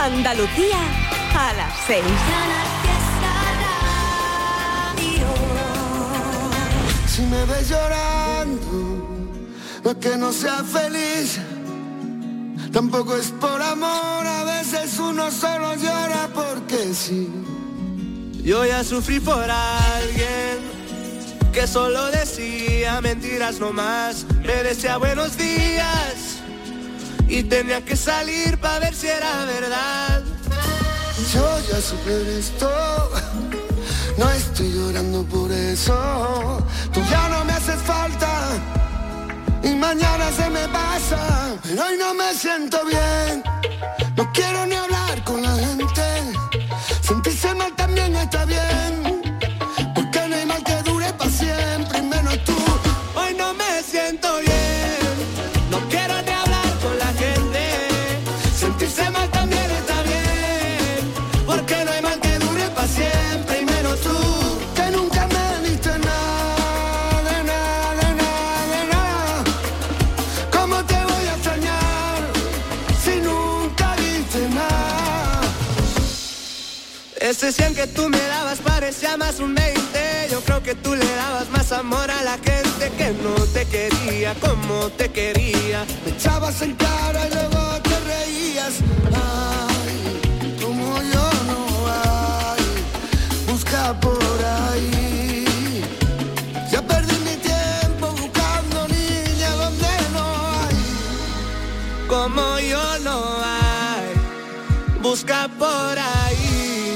Andalucía a las 6. Si me ves llorando, no es que no sea feliz, tampoco es por amor, a veces uno solo llora porque sí. Yo ya sufrí por alguien que solo decía mentiras nomás, me decía buenos días y tenía que salir para ver si era verdad. Yo ya supe esto, no estoy llorando por eso. Tú ya no me haces falta y mañana se me pasa, pero hoy no me siento bien. No quiero ni hablar con la gente. Sentirse mal también está bien, porque no hay mal que dure para siempre, y menos tú. Hoy no me siento bien, no quiero ni hablar con la gente. Sentirse mal también está bien, porque no hay mal que dure para siempre, y menos tú. Que nunca me diste nada, de nada, de nada, de nada. ¿Cómo te voy a extrañar si nunca diste nada? Ese 100 que tú me dabas parecía más un 20. Yo creo que tú le dabas más amor a la gente que no te quería como te quería. Me echabas en cara y luego te reías. Ay, como yo no hay, busca por ahí. Ya perdí mi tiempo buscando niña donde no hay. Como yo no hay, busca por ahí.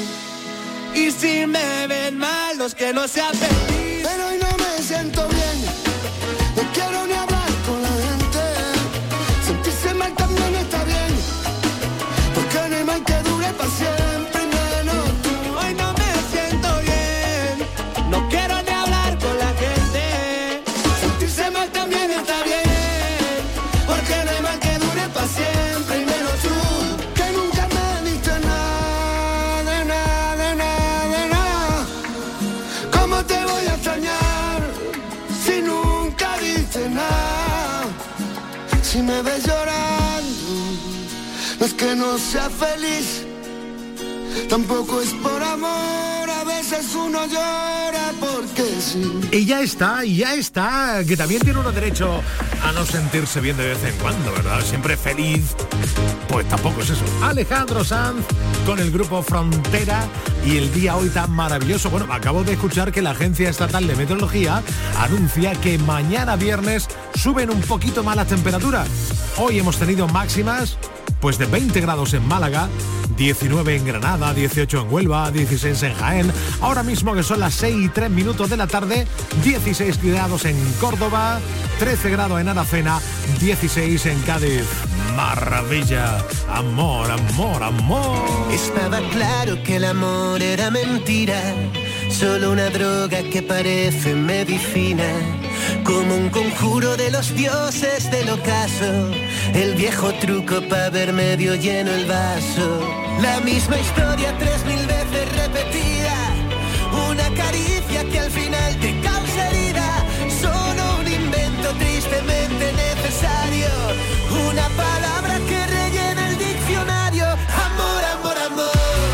Y si me ven mal, no es que no sea feliz, pero hoy no me siento bien. No quiero ni hablar con la gente. Sentirse mal también está bien, porque no hay mal que dure para siempre, menos tú. Hoy no me siento bien, no quiero ni hablar con la gente. Sentirse mal también está bien, porque no hay mal que dure para siempre, y menos tú. Que nunca me diste nada, de nada, de nada, de nada. ¿Cómo te voy a extrañar si nunca diste nada? Si me ves llorando, no es que no sea feliz, tampoco es por amor, a veces uno llora porque sí. Y ya está, que también tiene uno derecho a no sentirse bien de vez en cuando, ¿verdad? Siempre feliz, pues tampoco es eso. Alejandro Sanz con el grupo Frontera y el día hoy tan maravilloso. Bueno, acabo de escuchar que la Agencia Estatal de Meteorología anuncia que mañana viernes suben un poquito más las temperaturas. Hoy hemos tenido máximas pues de 20 grados en Málaga, 19 en Granada, 18 en Huelva, 16 en Jaén. Ahora mismo que son las 6:03 de la tarde, 16 grados en Córdoba, 13 grados en Aracena, 16 en Cádiz. Maravilla, amor, amor, amor. Estaba claro que el amor era mentira, solo una droga que parece medicina, como un conjuro de los dioses del ocaso, el viejo truco para ver medio lleno el vaso. La misma historia 3000 veces repetida, una caricia que al final te causa herida, solo un invento tristemente necesario, una palabra que rellena el diccionario. Amor, amor, amor.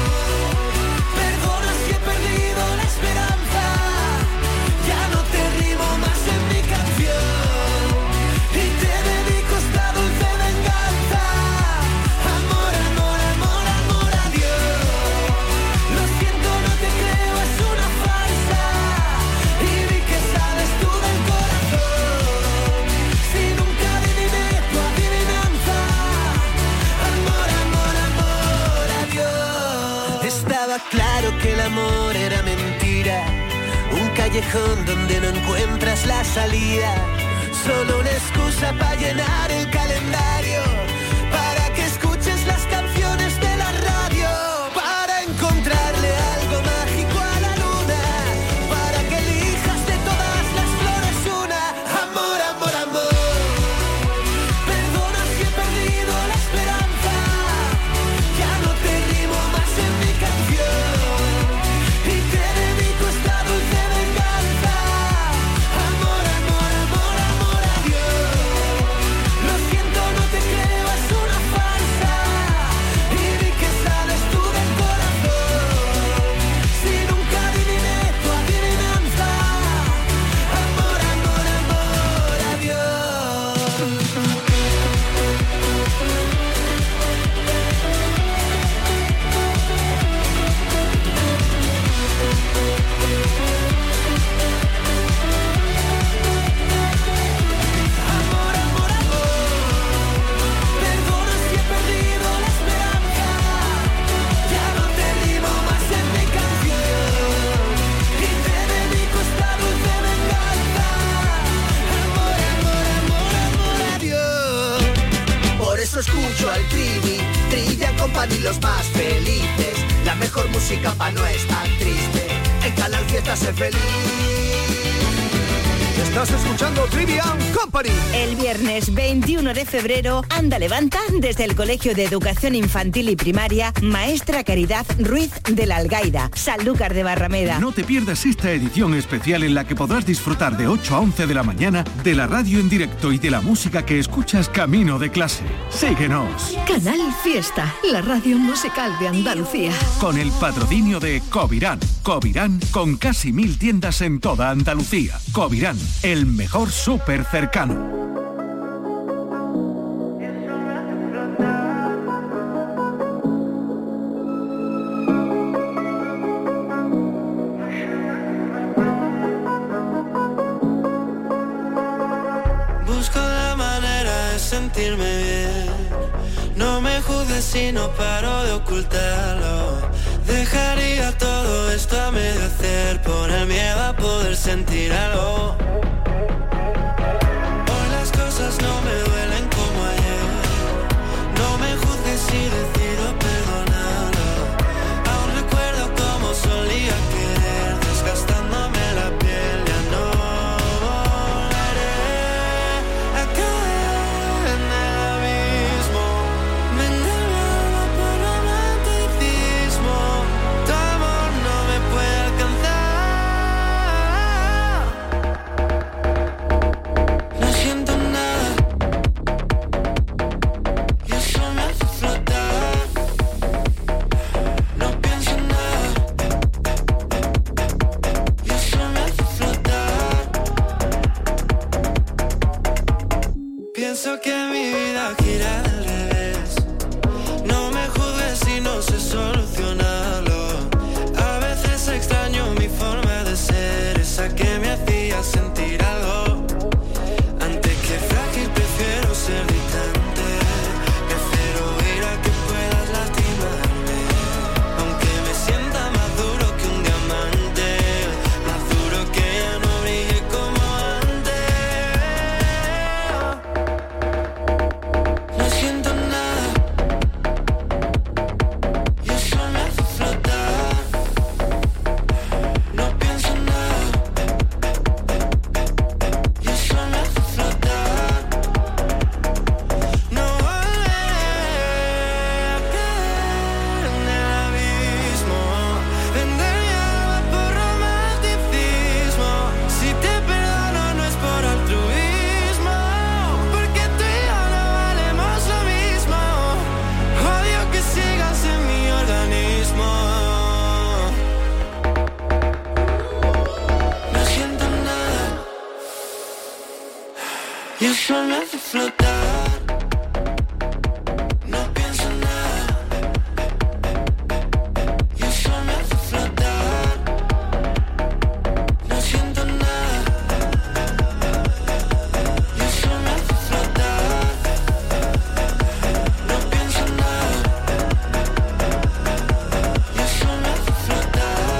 Perdona si he perdido la esperanza, ya no te rimo más en mi canción y te dedico esta dulce venganza. Amor, amor, amor, amor a Dios. Lo siento, no te creo, es una farsa, y vi que sabes tú del corazón, si nunca adiviné tu adivinanza. Amor, amor, amor a Dios. Estaba claro que el amor era mentira, un callejón donde no encuentras la salida, solo una excusa para llenar el calendario, para que escuches las canciones de la radio, para encontrarle algo mágico a la luna, para que elijas de todas las flores una. Amor, amor, amor. Perdona si he perdido la esperanza, ya no te rimo más en mi canción y te dedico esta dulce venganza. Amor, amor, amor, amor a Dios. Lo siento, no te Trivi, Trivian Company, los más felices. La mejor música pa' no estar triste. En Canal Fiesta sé feliz. Estás escuchando Trivian Company. El viernes 21 de febrero, Anda Levanta, desde el Colegio de Educación Infantil y Primaria, Maestra Caridad Ruiz de la Algaida, Sanlúcar de Barrameda. No te pierdas esta edición especial en la que podrás disfrutar de 8 a 11 de la mañana de la radio en directo y de la música que escuchas camino de clase. Síguenos. Canal Fiesta, la radio musical de Andalucía. Con el patrocinio de Covirán. Covirán, con casi 1000 tiendas en toda Andalucía. Covirán, el mejor súper cercano. Busco la manera de sentirme bien. No me juzgues si no paro de ocultarlo. Dejaría todo esto a medio hacer por el miedo a poder sentir algo. Hoy las cosas no me duelen como ayer. No me juzgues si decido perdonarlo. Aún recuerdo cómo solía querer, desgastándome la piel. Ya no volveré a caer en el abismo. Me engañaba por romanticismo. Tu amor no me puede alcanzar. No siento nada. Y eso me hace flotar. No pienso en nada. Y eso me hace flotar. Pienso que mi vida gira al revés. No me juzgues si no sé solucionarlo. A veces extraño mi forma de ser, esa que me hacía sentir algo. Antes que frágil prefiero ser distante. Prefiero ir a que puedas lastimarme. Aunque me sienta más duro que un diamante, más duro que ya no brille como antes. No siento nada. Y eso me hace flotar. No pienso en nada. Y eso me hace flotar. No volveré a caer en el abismo. Vender mi alma por romanticismo. Si te perdono no es por altruismo, porque tú y yo no valemos lo mismo. Odio que sigas en mi organismo. No siento nada. Y eso me hace flotar. No pienso en nada. Y eso me hace flotar. No siento nada. Y eso me hace flotar. No pienso en nada. Y eso me hace flotar.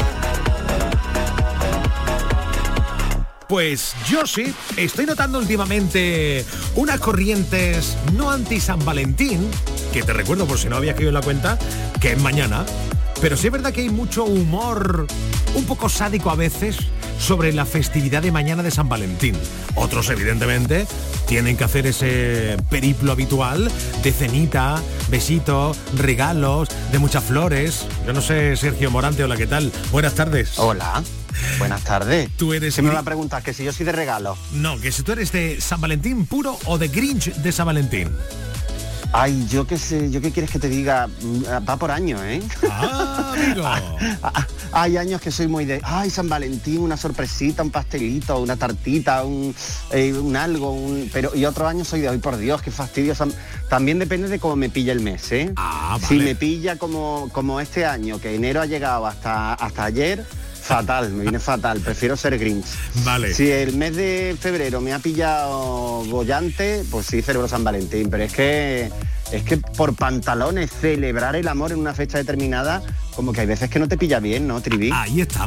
Pues yo sí, estoy notando últimamente unas corrientes no anti-San Valentín, que te recuerdo por si no habías caído en la cuenta, que es mañana, pero sí es verdad que hay mucho humor, un poco sádico a veces, sobre la festividad de mañana de San Valentín. Otros, evidentemente, tienen que hacer ese periplo habitual de cenita, besitos, regalos, de muchas flores. Yo no sé, Sergio Morante, hola, ¿qué tal? Buenas tardes. Hola, buenas tardes. Tú eres... ¿Qué me va a preguntar? ¿Que si yo soy de regalo? No, que si tú eres de San Valentín puro o de Grinch de San Valentín. Ay, yo qué sé, yo qué quieres que te diga, va por año, ¿eh? Ah, amigo. Hay años que soy muy de, ay, San Valentín, una sorpresita, un pastelito, una tartita, un algo, pero y otro año soy de, ay, por Dios, qué fastidio. También depende de cómo me pilla el mes, ¿eh? Ah, vale. Si me pilla como este año, que enero ha llegado hasta ayer, fatal, me viene fatal, prefiero ser Grinch. Vale. Si el mes de febrero me ha pillado bollante, pues sí celebro San Valentín, pero es que por pantalones celebrar el amor en una fecha determinada, como que hay veces que no te pilla bien, ¿no, Trivi? Ahí estamos.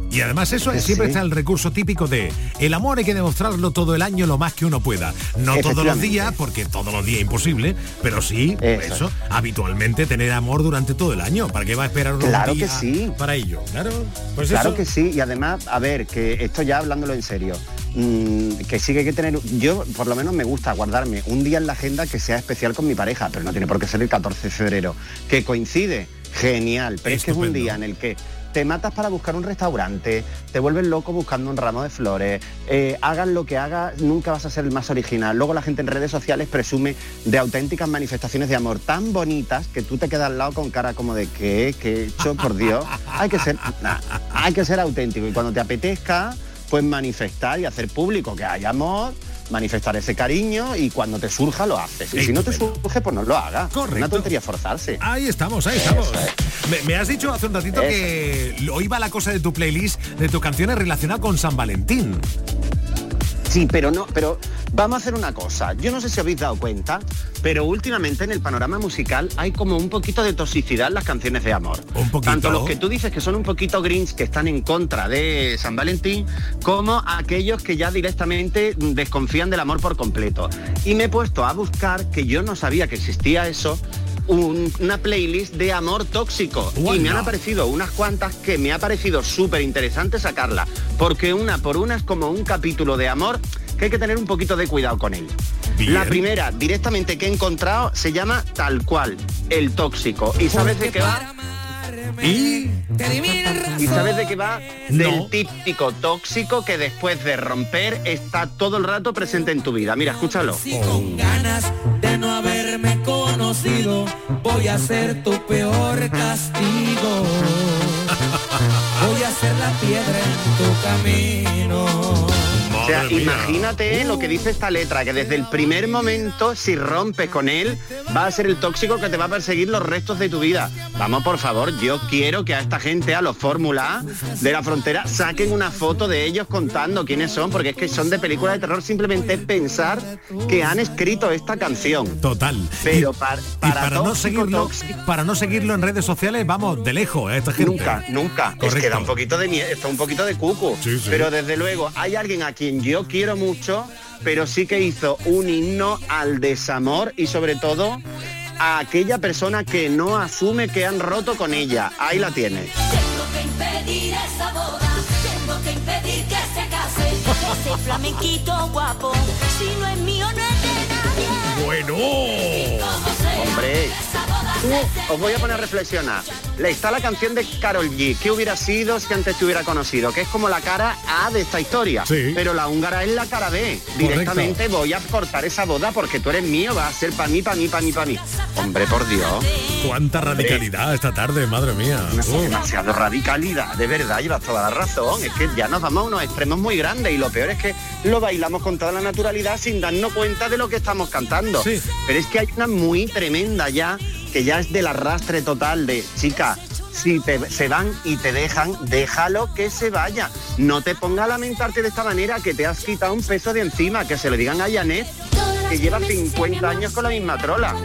Y además eso es, siempre está el recurso típico de el amor hay que demostrarlo todo el año lo más que uno pueda. No todos los días, porque todos los días es imposible, pero sí, eso, habitualmente tener amor durante todo el año. ¿Para qué va a esperar unos días que sí. para ello? Claro, pues claro eso. Que sí. Y además, a ver, que esto ya hablándolo en serio, que sí que hay que tener, yo por lo menos me gusta guardarme un día en la agenda que sea especial con mi pareja, pero no tiene por qué ser el 14 de febrero. Que coincide, genial, pero es que es un día en el que te matas para buscar un restaurante, te vuelves loco buscando un ramo de flores, hagas lo que hagas, nunca vas a ser el más original. Luego la gente en redes sociales presume de auténticas manifestaciones de amor tan bonitas que tú te quedas al lado con cara como de ¿qué he hecho, por Dios? Hay que ser auténtico y cuando te apetezca, pues manifestar y hacer público que hay amor, manifestar ese cariño y cuando te surja lo haces. Y si no te surge, pues no lo hagas. Correcto. Una tontería forzarse. Ahí estamos. Me has dicho hace un ratito que hoy va la cosa de tu playlist, de tus canciones relacionadas con San Valentín. Sí, pero vamos a hacer una cosa. Yo no sé si habéis dado cuenta, pero últimamente en el panorama musical hay como un poquito de toxicidad en las canciones de amor. Un poquito. Tanto los que tú dices que son un poquito grinch, que están en contra de San Valentín, como aquellos que ya directamente desconfían del amor por completo. Y me he puesto a buscar, que yo no sabía que existía eso, una playlist de amor tóxico. Y me han aparecido unas cuantas que me ha parecido súper interesante sacarla, porque una por una es como un capítulo de amor que hay que tener un poquito de cuidado con él. Bien. La primera directamente que he encontrado se llama tal cual, el tóxico. ¿Y sabes de qué va? ¿Y sabes de qué va? No. Del típico tóxico que después de romper está todo el rato presente en tu vida. Mira, escúchalo. Si con ganas de no haberme conocido, voy a ser tu peor castigo. Voy a ser la piedra en tu camino. O sea, imagínate lo que dice esta letra, que desde el primer momento, si rompes con él, va a ser el tóxico que te va a perseguir los restos de tu vida. Vamos, por favor, yo quiero que a esta gente, a los Fórmula de la Frontera, saquen una foto de ellos contando quiénes son, porque es que son de películas de terror simplemente pensar que han escrito esta canción. Total. Pero para no seguirlo en redes sociales, vamos, de lejos, esta gente. Nunca. Correcto. Es que da un poquito de miedo, está un poquito de cuco. Sí. Pero desde luego, hay alguien a quien yo quiero mucho, pero sí que hizo un himno al desamor y sobre todo a aquella persona que no asume que han roto con ella. Ahí la tienes. Tengo que impedir esa boda, tengo que impedir que se case, ese flamenquito guapo, si no es mío no es de nadie. Bueno. Hombre, os voy a poner a reflexionar. Le está la canción de Karol G. ¿Qué hubiera sido si antes te hubiera conocido? Que es como la cara A de esta historia. Sí. Pero la húngara es la cara B. Directamente correcto. Voy a cortar esa boda porque tú eres mío, va a ser para mí. Hombre, por Dios. Cuánta radicalidad esta tarde, madre mía. Demasiado radicalidad, de verdad, llevas toda la razón. Es que ya nos vamos a unos extremos muy grandes y lo peor es que lo bailamos con toda la naturalidad sin darnos cuenta de lo que estamos cantando. Sí. Pero es que hay una muy tremenda ya, que ya es del arrastre total de, chica, si se van y te dejan, déjalo que se vaya. No te pongas a lamentarte de esta manera, que te has quitado un peso de encima, que se lo digan a Janet, que lleva 50 años con la misma trola.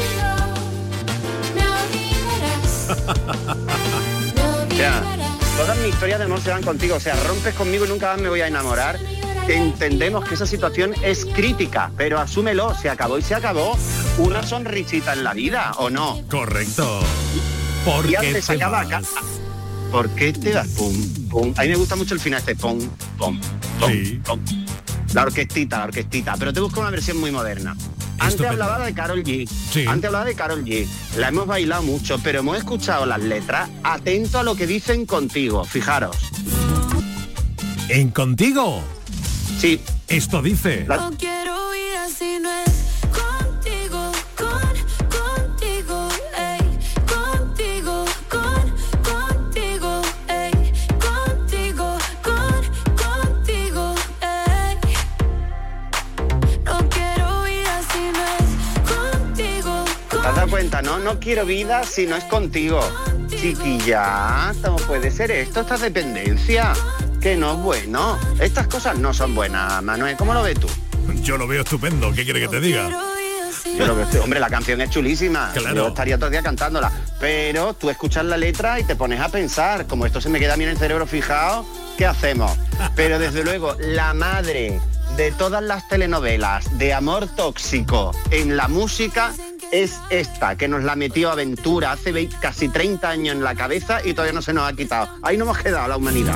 O sea, todas mis historias de amor se van contigo. O sea, rompes conmigo y nunca más me voy a enamorar. Entendemos que esa situación es crítica, pero asúmelo, se acabó y se acabó. Una sonrisita en la vida, ¿o no? Correcto. ¿Por qué te se acaba acá? ¿Por qué te vas? Pum, pum. A mí me gusta mucho el final este pum, pum, pum, sí. Pum. La orquestita, pero te busco una versión muy moderna. Antes hablaba de Karol G. Sí. La hemos bailado mucho, pero hemos escuchado las letras. Atento a lo que dicen Contigo, fijaros. ¿En Contigo? Sí. Esto dice. No quiero ir así, no es contigo, contigo, ey, contigo, contigo, ey, contigo, contigo, ey. No quiero ir así, no es contigo. ¿Te has dado cuenta, no? No quiero vida si no es contigo. Chiquilla, ¿cómo puede ser esto? Esta dependencia. Que no es bueno. Estas cosas no son buenas, Manuel. ¿Cómo lo ves tú? Yo lo veo estupendo. ¿Qué quiere que te diga? Yo lo que estoy, hombre, la canción es chulísima. Claro. Yo estaría todo el día cantándola. Pero tú escuchas la letra y te pones a pensar, como esto se me queda a mí en el cerebro fijado, ¿qué hacemos? Pero desde luego, la madre de todas las telenovelas de amor tóxico en la música es esta, que nos la metió Aventura hace casi 30 años en la cabeza y todavía no se nos ha quitado. Ahí no hemos quedado la humanidad.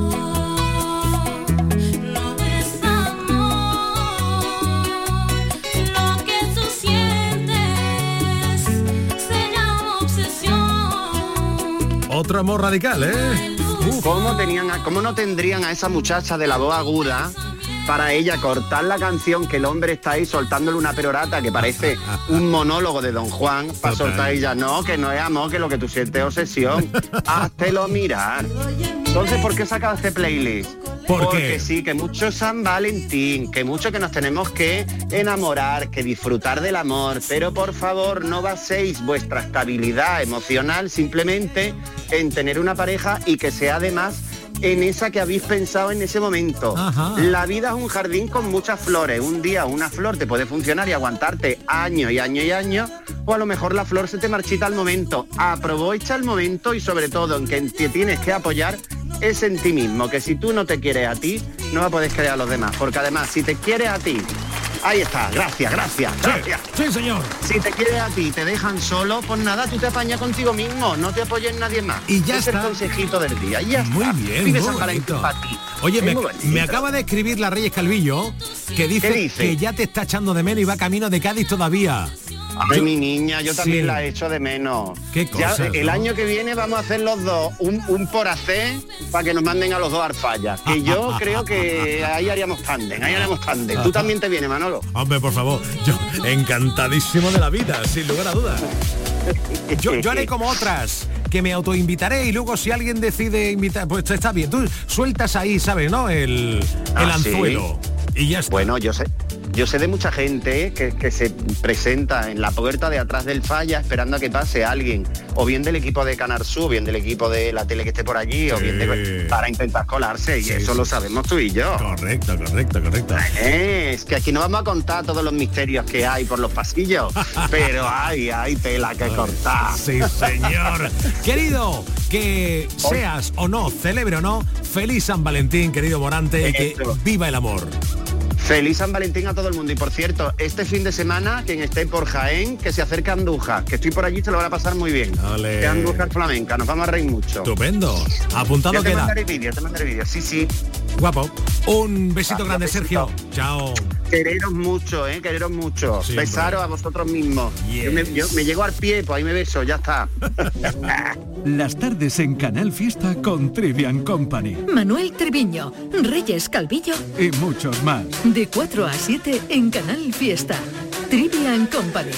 Otro amor radical, ¿eh? ¿Cómo no tendrían a esa muchacha de la voz aguda para ella cortar la canción, que el hombre está ahí soltándole una perorata que parece un monólogo de Don Juan, para soltar ella? No, que no es amor, que lo que tú sientes es obsesión. Háztelo mirar. Entonces, ¿por qué saca este playlist? Porque sí, que mucho San Valentín, que mucho que nos tenemos que enamorar, que disfrutar del amor, pero por favor no baséis vuestra estabilidad emocional simplemente en tener una pareja y que sea además en esa que habéis pensado en ese momento. Ajá. La vida es un jardín con muchas flores. Un día una flor te puede funcionar y aguantarte años y años y años, o a lo mejor la flor se te marchita al momento. Aprovecha el momento y sobre todo en que te tienes que apoyar es en ti mismo, que si tú no te quieres a ti, no vas a poder querer a los demás, porque además si te quieres a ti, ahí está, gracias. Sí, señor. Si te quieres a ti y te dejan solo, pues nada, tú te apañas contigo mismo, no te apoyes en nadie más. Y ya es está. el consejito del día, y ya muy está. Bien, Vive muy San Valentín para ti. Oye, me acaba de escribir la Reyes Calvillo, que dice que ya te está echando de menos y va camino de Cádiz todavía. Ay, mi niña, yo también la echo de menos. Qué cosas, ya, el año que viene vamos a hacer los dos un por hacer para que nos manden a los dos Arfallas, que yo creo que ahí haríamos tándem. Tú también te vienes, Manolo. Hombre, por favor, yo encantadísimo de la vida, sin lugar a dudas. Yo haré como otras, que me autoinvitaré y luego si alguien decide invitar, pues está bien, tú sueltas ahí, ¿sabes, no? El anzuelo. ¿Sí? Y ya está. Bueno, yo sé de mucha gente que se presenta en la puerta de atrás del Falla esperando a que pase alguien, o bien del equipo de Canal Sur, o bien del equipo de la tele que esté por allí, o bien para intentar colarse, y eso lo sabemos tú y yo. Correcto. Es que aquí no vamos a contar todos los misterios que hay por los pasillos, pero hay tela que cortar. Sí, señor. Querido, que seas o no, celebre o no, feliz San Valentín, querido Morante, y que viva el amor. Feliz San Valentín a todo el mundo. Y por cierto, este fin de semana, quien esté por Jaén, que se acerque a Andújar, que estoy por allí, se lo van a pasar muy bien. Que Andújar flamenca, nos vamos a reír mucho. Estupendo. Apuntado queda. Te mandaré vídeo, sí. Guapo. Un besito grande, Sergio. Chao. Quereros mucho, quereros mucho. Sí, besaros a vosotros mismos. Yes. Yo me llego al pie, pues ahí me beso, ya está. Las tardes en Canal Fiesta con Trivian Company. Manuel Triviño, Reyes Calvillo y muchos más. De 4 a 7 en Canal Fiesta. Trivian Company.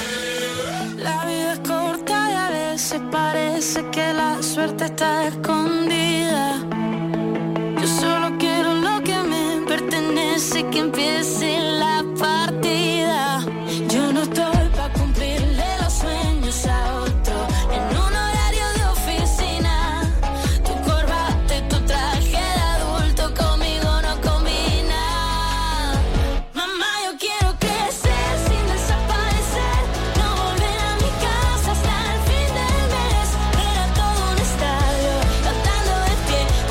La vida es corta y a veces parece que la suerte está escondida. Yo solo quiero lo que me pertenece, que empiece la partida. Yo no estoy para cumplirle los sueños a otro en un horario de oficina. Tu corbata y tu traje de adulto conmigo no combina. Mamá, yo quiero crecer sin desaparecer, no volver a mi casa hasta el fin del mes. Era todo un estadio, cantando de pie,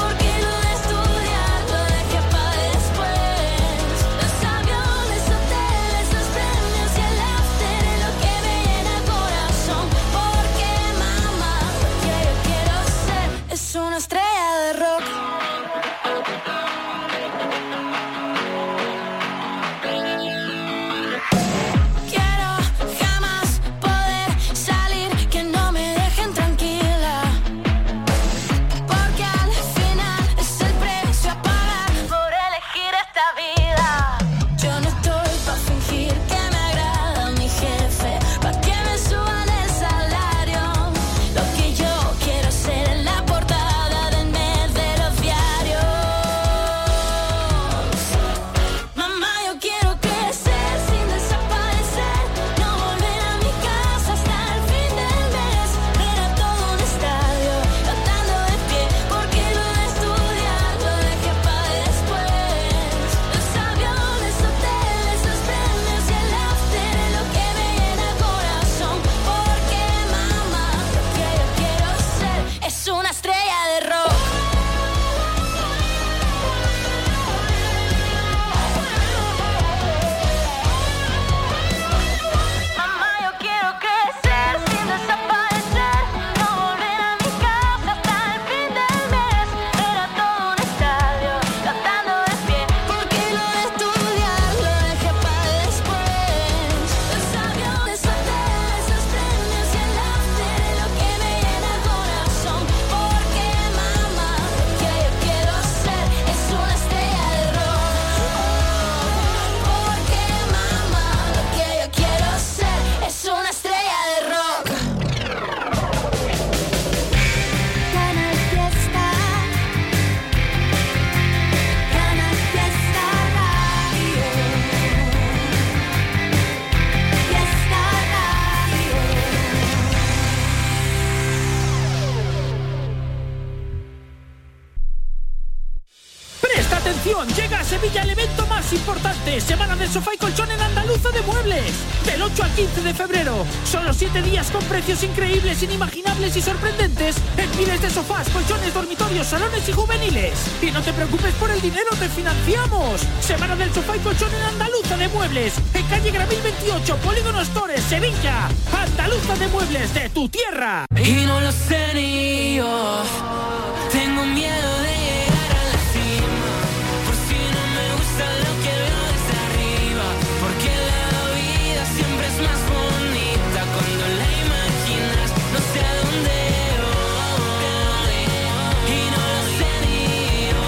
Colchón llega a Sevilla el evento más importante, Semana del Sofá y Colchón en Andaluza de Muebles. Del 8 al 15 de febrero. Solo 7 días con precios increíbles, inimaginables y sorprendentes en miles de sofás, colchones, dormitorios, salones y juveniles. Y no te preocupes por el dinero, te financiamos. Semana del Sofá y Colchón en Andaluza de Muebles. En calle Gramil 28, Polígono Stores, Sevilla. Andaluza de Muebles, de tu tierra. Y no lo sé ni yo. Tengo miedo de llegar a la cima, por si no me gusta lo que veo desde arriba, porque la vida siempre es más bonita cuando la imaginas. No sé a dónde voy, y no lo sé ni yo,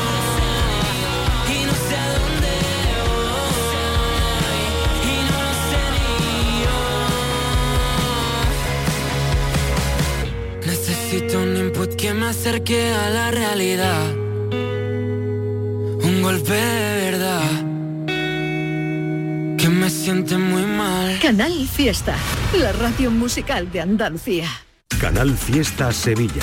y no sé a dónde voy, y no lo sé ni yo. Necesito un input que me acerque a la realidad, un golpe de verdad que me siente muy mal. Canal Fiesta, la radio musical de Andalucía. Canal Fiesta Sevilla.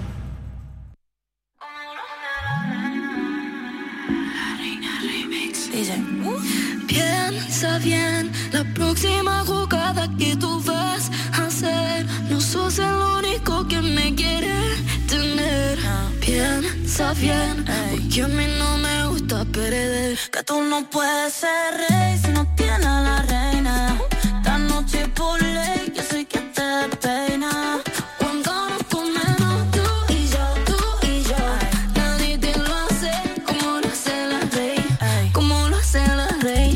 Piensa bien, la próxima jugada que tú vas a hacer, no sos el único que me quiere tener. Piensa bien, porque a mí no me gusta perder. Que tú no puedes ser rey si no tienes a la reina. Esta noche por ley yo soy que te peina. Cuando nos comemos tú y yo, nadie te lo hace como lo hace la rey, como lo hace la rey.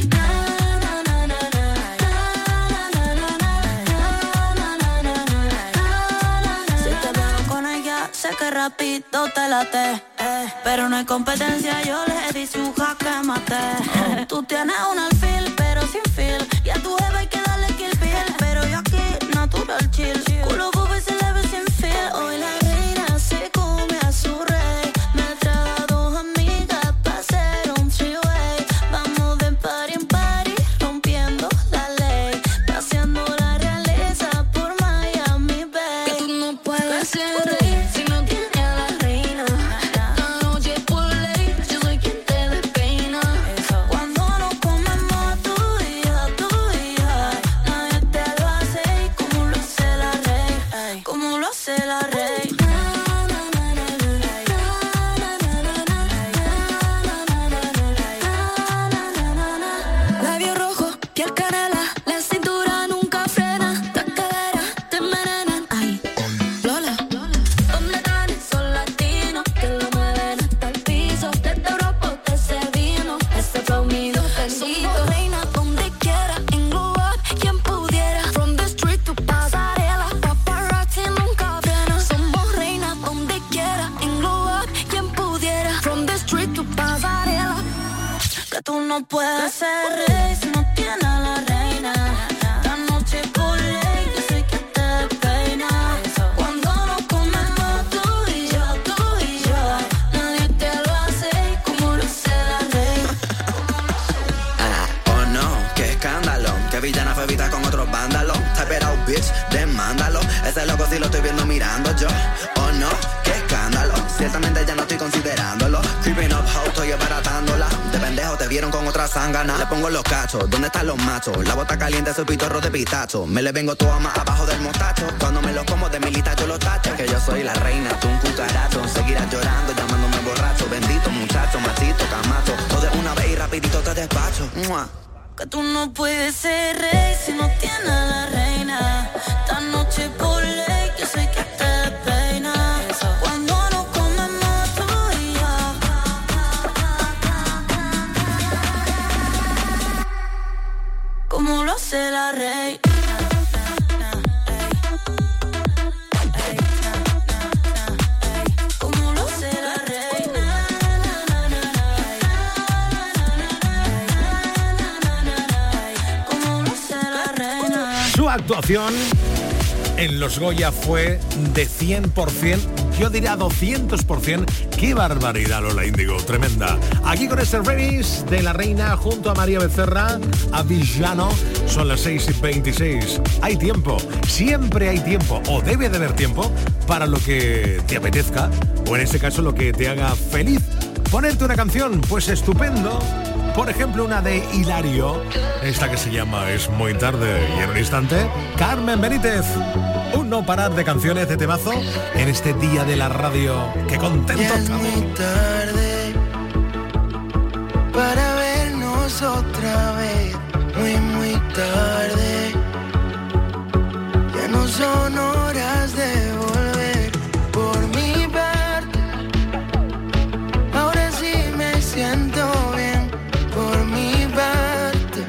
Si te veo con ella, sé que rápido te late, pero no hay competencia, yo le di su jaque mate. Tú tienes un alfil, pero sin feel, y a tu jefe hay que darle kill pill, pero yo aquí natural chill, culo bobo y se le ve sin feel. Hoy la reina se come a su rey, me trae a dos amigas pa' hacer un three-way. Vamos de party en party, rompiendo la ley, paseando la realeza por Miami Bay. Que tú no puedes ser rey si no tienes a la reina. La noche por ley, yo soy quien te despeina. Cuando nos comemos tú y yo, nadie te lo hace como lo hace la rey, como lo hace la rey. Labio rojo, piel canela, la cintura nunca frena, la cadera te envenenan. Ay, Lola, ¿dónde están esos latinos que lo mueven hasta el piso? Desde Europa ese vino, ese flow mío bendito. Somos reina donde quiera, en lugar quien pudiera. From the street to pasarela, paparazzi nunca frena. Somos reina donde quiera, en lugar quien pudiera. From the street to pasarela. Que tú no puedes ser rey si no tienes a la reina. Esta noche por ley yo soy que te peina. Cuando nos comemos tú y yo, nadie te lo hace como lo hace la rey. Oh no, qué escándalo, que villana fue vista con otros vándalos. Type it out, bitch, demándalo. Ese loco sí lo estoy viendo mirando yo. Oh no, qué escándalo, ciertamente ya no estoy considerándolo. Creeping up, how estoy abaratándola. De pendejo te vieron con otra zángana. Le pongo los cachos, ¿dónde están los machos? La bota caliente, soy pitorro de pistacho. Me le vengo todo más abajo del mostacho. Cuando me los como de mi lista yo los tacho. Que yo soy la reina, tú un cucaracho. Seguirás llorando, llamándome borracho. Bendito muchacho, machito, camacho. Todo de una vez y rapidito te despacho. ¡Mua! Que tú no puedes ser rey si no tienes a la reina. Esta noche por ley yo soy que te peina. Cuando nos comemos tú y yo, como lo hace la rey. Como lo hace la rey. Como lo hace la reina. Su actuación en los Goya fue de 100%, yo diría 200%. ¡Qué barbaridad, Lola Índigo! Tremenda. Aquí con este remix de La Reina junto a María Becerra, a Villano. Son las 6:26. Hay tiempo, siempre hay tiempo, o debe de haber tiempo, para lo que te apetezca, o en este caso lo que te haga feliz. Ponerte una canción, pues estupendo. Por ejemplo, una de Hilario, esta que se llama Es muy tarde, y en un instante, Carmen Benítez. Un no parar de canciones de temazo en este día de la radio. ¡Qué contento estamos! Es muy tarde para vernos otra vez, muy tarde. Ya no son horas de volver por mi parte. Ahora sí me siento bien por mi parte.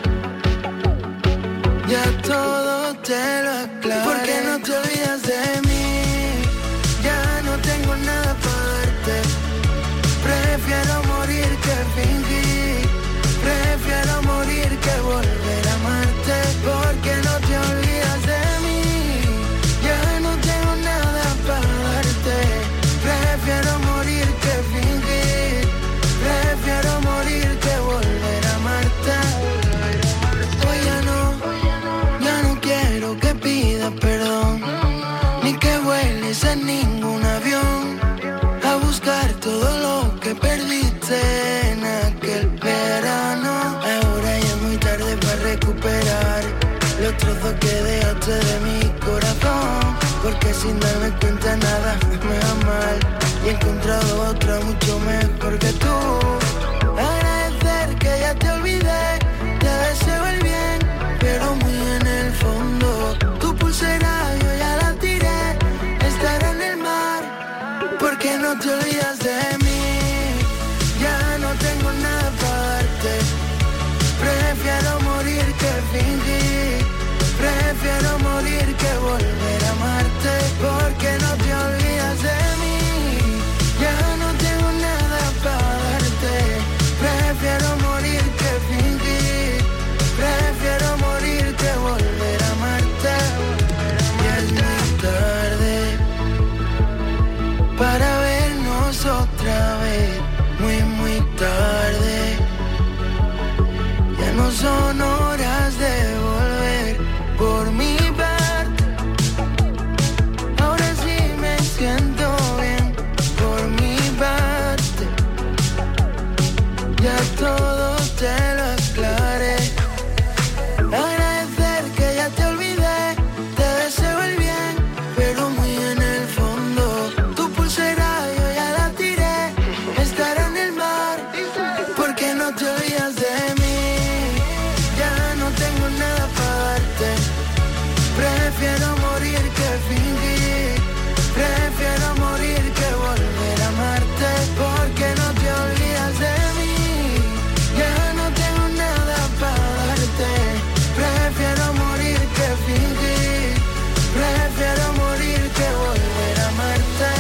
Ya todo te lo aclaré. ¿Por qué no te olvidas de mí? Ya no tengo nada para darte. Prefiero morir que fingir. Prefiero morir que volver a amarte. Porque no te olvidas de mí. Ya no tengo nada para darte. Prefiero morir que fingir. Prefiero morir que volver a amarte. Hoy ya no quiero que pidas perdón, ni que vueles en ningún avión a buscar todo lo que perdiste en aquel verano. Ahora ya es muy tarde para recuperar los trozos que dejaste de mi corazón, porque sin darme cuenta nada me va mal y he encontrado otra mucho mejor que tú. Agradecer que ya te olvidé, te deseo el bien, pero muy en el fondo. Tu pulsera yo ya la tiré, estará en el mar, porque no te olvidas de mí. Ya no tengo nada para darte. Prefiero morir que fingir. Prefiero morir que volver a amarte, porque no te olvidas de mí. Ya no tengo nada para darte. Prefiero morir que fingir. Prefiero morir que volver a amarte. Ya es muy tarde para vernos otra vez, muy tarde. Ya no son horas de volver por mi parte. Ahora sí me siento bien por mi parte. Ya todo te lo aclaré. Agradecer que ya te olvidé, te deseo el bien, pero muy en el fondo. Tu pulsera yo ya la tiré, estará en el mar, porque no te olvidas de mí. Ya no tengo nada para darte. Prefiero morir que fingir. Prefiero morir que volver a amarte, porque no te olvidas de mí. Ya no tengo nada para darte. Prefiero morir que fingir. Prefiero morir que volver a amarte.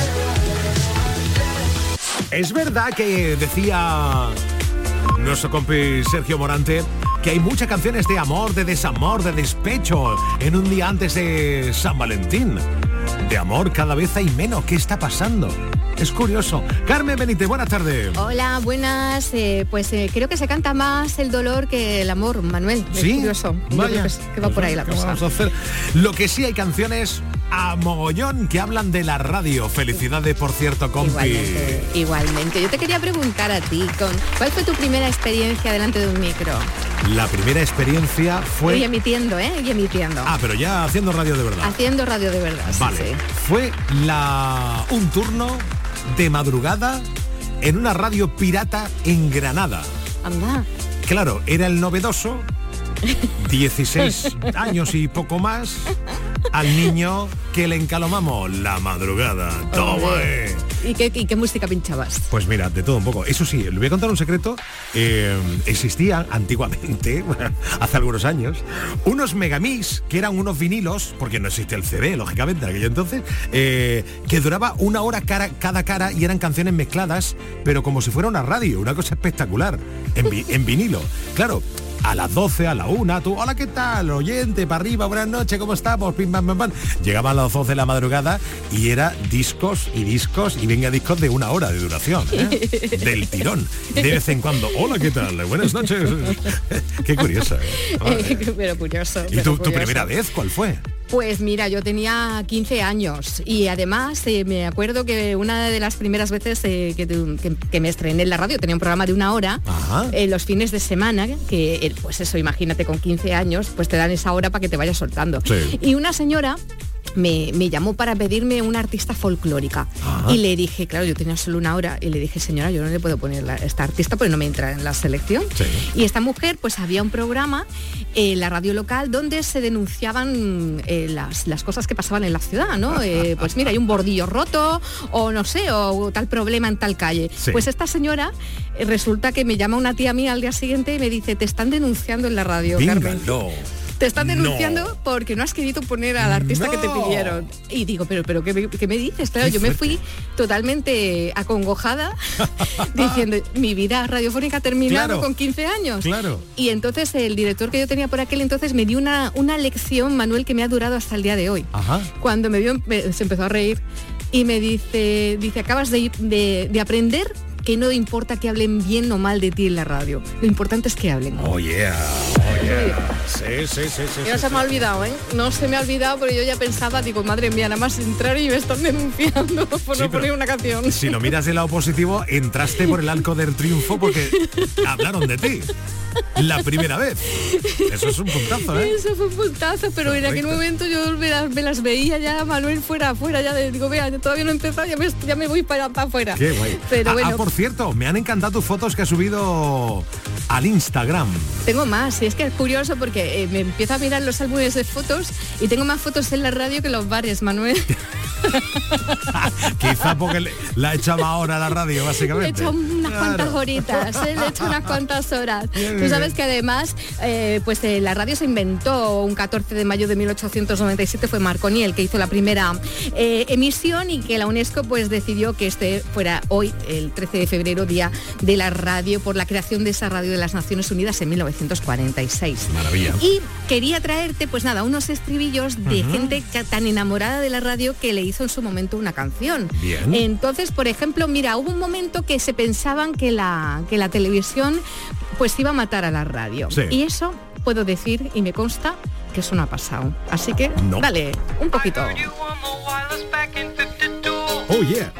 Es verdad que decía nuestro compi Sergio Morante que hay muchas canciones de amor, de desamor, de despecho en un día antes de San Valentín. De amor cada vez hay menos. ¿Qué está pasando? Es curioso. Carmen Benítez, buenas tardes. Hola, buenas. Creo que se canta más el dolor que el amor, Manuel. Es ¿Sí? curioso. Vaya. Que va por ahí la ¿Qué cosa. vamos a hacer? Lo que sí hay canciones a mogollón que hablan de la radio. Felicidades, por cierto, compi. Igualmente. Yo te quería preguntar a ti, ¿cuál fue tu primera experiencia delante de un micro? La primera experiencia fue... Y emitiendo, Y emitiendo. Ah, pero ya haciendo radio de verdad. Haciendo radio de verdad. Vale. Sí. Fue un turno de madrugada en una radio pirata en Granada. Anda. Claro, era el novedoso, 16 años y poco más, al niño que le encalomamos la madrugada. Toma. ¿Y qué música pinchabas? Pues mira, de todo un poco. Eso sí, le voy a contar un secreto. Existían antiguamente, hace algunos años, unos megamix, que eran unos vinilos, porque no existe el CD, lógicamente, en aquello entonces, que duraba una hora cada cara y eran canciones mezcladas, pero como si fuera una radio, una cosa espectacular, en vinilo. Claro, a las 12, a la 1, tú, hola, ¿qué tal? Oyente, para arriba, buenas noches, ¿cómo estamos? Pim, pam, pam, pam. Llegaban a las 12 de la madrugada y era discos y venga discos de una hora de duración, del tirón. De vez en cuando, hola, ¿qué tal? Buenas noches. Qué curioso, Pero curioso. ¿Y tu primera vez cuál fue? Pues mira, yo tenía 15 años y además me acuerdo que una de las primeras veces que me estrené en la radio, tenía un programa de 1 hora, los fines de semana, que pues eso, imagínate, con 15 años, pues te dan esa hora para que te vayas soltando. Sí. Y una señora me llamó para pedirme una artista folclórica. Y le dije, claro, yo tenía solo 1 hora, y le dije, señora, yo no le puedo poner esta artista porque no me entra en la selección. Sí. Y esta mujer, pues había un programa en la radio local donde se denunciaban las cosas que pasaban en la ciudad, ¿no? Pues mira, hay un bordillo roto, o no sé, o tal problema en tal calle. Sí. Pues esta señora, resulta que me llama una tía mía al día siguiente y me dice, te están denunciando en la radio, Carmen. Te están denunciando porque no has querido poner al artista que te pidieron. Y digo, pero ¿qué me dices? Claro, yo me fui totalmente acongojada diciendo, mi vida radiofónica ha terminado con 15 años. Claro. Y entonces el director que yo tenía por aquel entonces me dio una lección, Manuel, que me ha durado hasta el día de hoy. Ajá. Cuando me vio, se empezó a reír y me dice, acabas de aprender que no importa que hablen bien o mal de ti en la radio. Lo importante es que hablen. Oh, yeah. Oh, yeah. Sí. No se me ha olvidado, ¿eh? No se me ha olvidado, porque yo ya pensaba, digo, madre mía, nada más entrar y me están denunciando por no poner una canción. Si lo miras del lado positivo, entraste por el arco del triunfo porque hablaron de ti. La primera vez. Eso es un puntazo, ¿eh? Eso fue un puntazo, pero en aquel momento yo me las veía ya, Manuel, fuera, ya digo, vea, todavía no he empezado, ya me voy para afuera. Qué guay. Pero bueno. Por cierto, me han encantado tus fotos que has subido al Instagram. Tengo más, y es que es curioso porque me empiezo a mirar los álbumes de fotos y tengo más fotos en la radio que en los bares, Manuel. Quizá porque la echaba ahora a la radio, básicamente. Le he hecho unas cuantas horitas, le he hecho unas cuantas horas. Tú sabes que además, pues la radio se inventó un 14 de mayo de 1897, fue Marconi el que hizo la primera emisión, y que la UNESCO pues decidió que este fuera hoy, el 13 de febrero, Día de la Radio, por la creación de esa radio de las Naciones Unidas en 1946. Maravilla. Y quería traerte, pues nada, unos estribillos de gente tan enamorada de la radio que le hizo en su momento una canción. Bien. Entonces, por ejemplo, mira, hubo un momento que se pensaban que la televisión pues iba a matar a la radio. Sí. Y eso puedo decir, y me consta, que eso no ha pasado. Así que, dale, un poquito. Oh, yeah.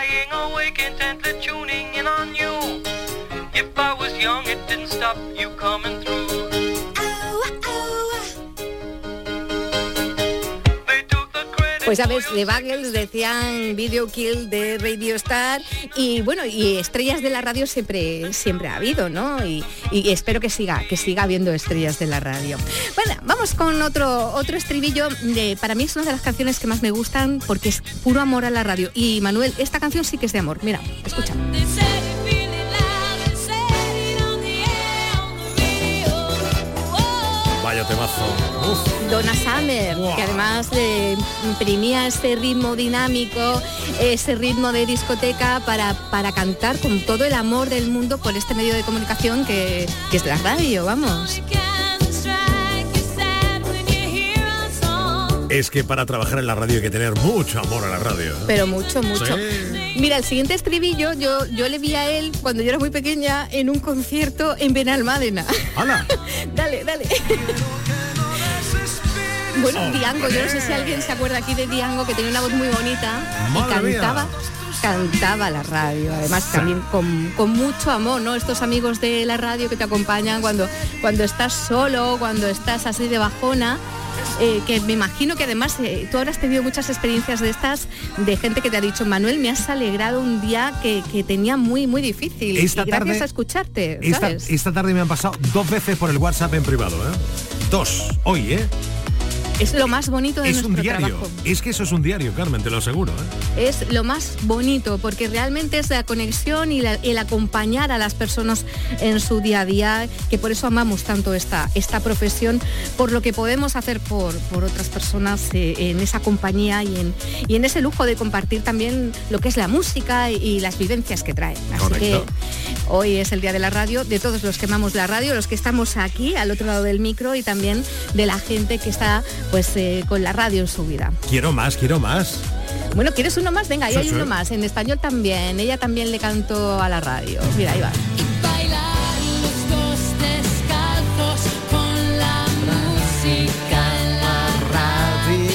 Pues a ver, The Buggles decían Video Kill de Radio Star, y bueno, y estrellas de la radio siempre ha habido, ¿no? Y espero que siga habiendo estrellas de la radio. Bueno, vamos con otro estribillo. Para mí es una de las canciones que más me gustan porque es puro amor a la radio. Y Manuel, esta canción sí que es de amor. Mira, escucha. Vaya temazo. Donna Summer, que además imprimía ese ritmo dinámico, ese ritmo de discoteca para cantar con todo el amor del mundo por este medio de comunicación que es la radio, vamos. Es que para trabajar en la radio hay que tener mucho amor a la radio, ¿eh? Pero mucho. Sí. Mira, el siguiente estribillo yo le vi a él cuando yo era muy pequeña en un concierto en Benalmádena. ¡Hala! Dale. Bueno, Diango, yo no sé si alguien se acuerda aquí de Diango, que tenía una voz muy bonita. ¡Madre y cantaba la radio, además también con mucho amor, ¿no? Estos amigos de la radio que te acompañan cuando estás solo, cuando estás así de bajona. Que me imagino que además tú habrás tenido muchas experiencias de estas, de gente que te ha dicho, Manuel, me has alegrado un día que tenía muy difícil, y gracias a escucharte, ¿sabes? Esta tarde me han pasado 2 veces por el WhatsApp en privado, 2, hoy, Es lo más bonito de nuestro diario. trabajo. Es que eso es un diario, Carmen, te lo aseguro, Es lo más bonito, porque realmente es la conexión y el acompañar a las personas en su día a día, que por eso amamos tanto esta profesión, por lo que podemos hacer por otras personas en esa compañía y en ese lujo de compartir también lo que es la música y las vivencias que trae. Así Correcto. que hoy es el Día de la Radio, de todos los que amamos la radio, los que estamos aquí al otro lado del micro, y también de la gente que está con la radio en su vida. Quiero más. Bueno, ¿quieres uno más? Venga, ahí hay uno más. En español también. Ella también le cantó a la radio. Mira, ahí va. Bailar los dos descalzos con la música en la radio.